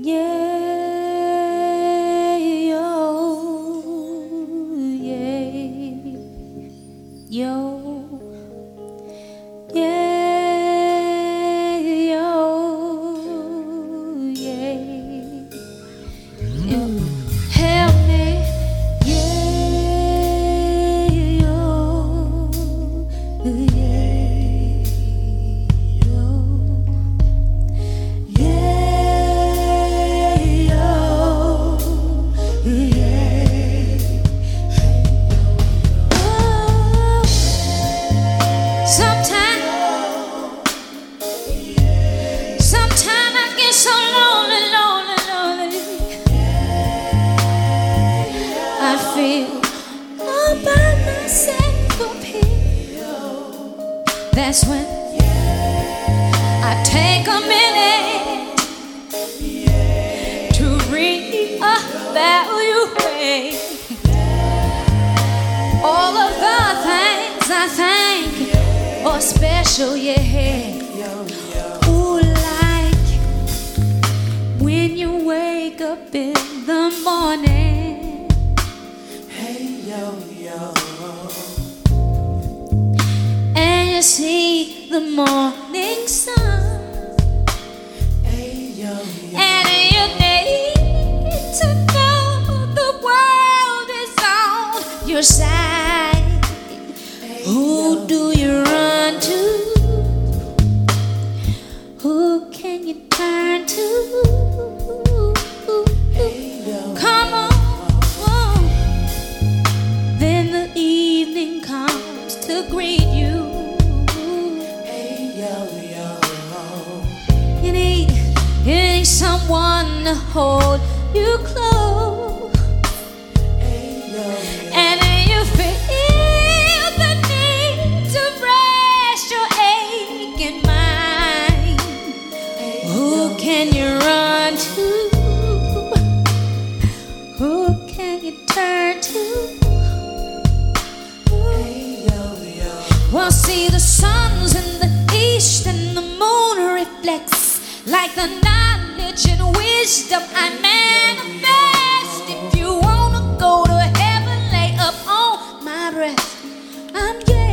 Yeah, yo, yeah, yo, yeah, yo, yeah, yo. Help me, yeah, yo, yeah, yo. Sometimes I get so lonely, lonely, lonely. I feel all by myself up here. That's when I take a minute to reevaluate all of the things I think are special, yeah. Ooh, like when you wake up in the morning, hey yo yo, and you see the morning sun, hey yo yo, and you need to know the world is on your side. Hey, who do you run to? Who can you turn to? Come on. Then the evening comes to greet you. You need someone to hold you close. And you feel the need to rest your aching mind. Who can you run to? Who can you turn to? Well, see, the sun's in the east and the moon reflects like the knowledge and wisdom I manifest. If you wanna go to heaven, lay up on my breast. I'm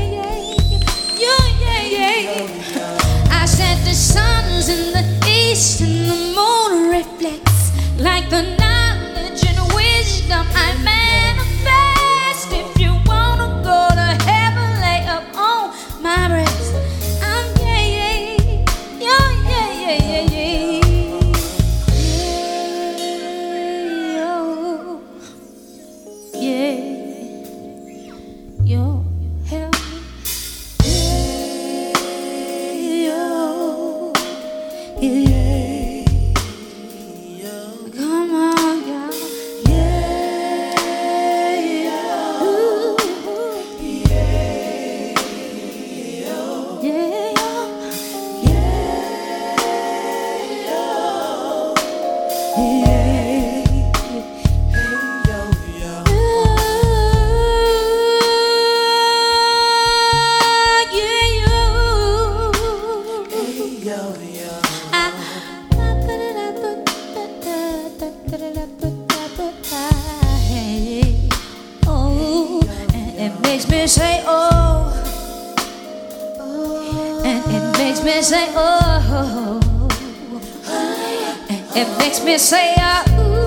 yeah. I said the sun's in the east and the moon reflects like the knowledge and wisdom I manifest. If you wanna go to heaven, lay up on my breast. I'm yeah. Yo, help me. Come on, y'all. Makes me say oh, and it makes me say oh, and it makes me say ah,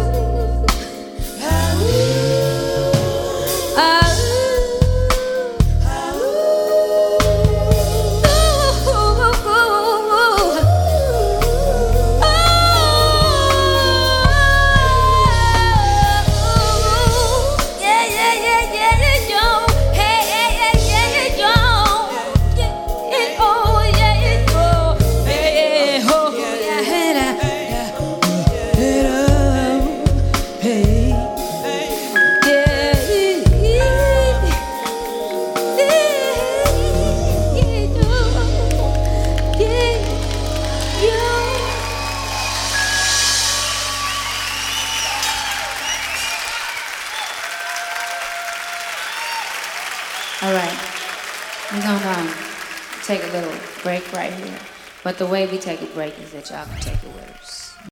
All right, we're gonna take a little break right here. But the way we take a break is that y'all can take the words.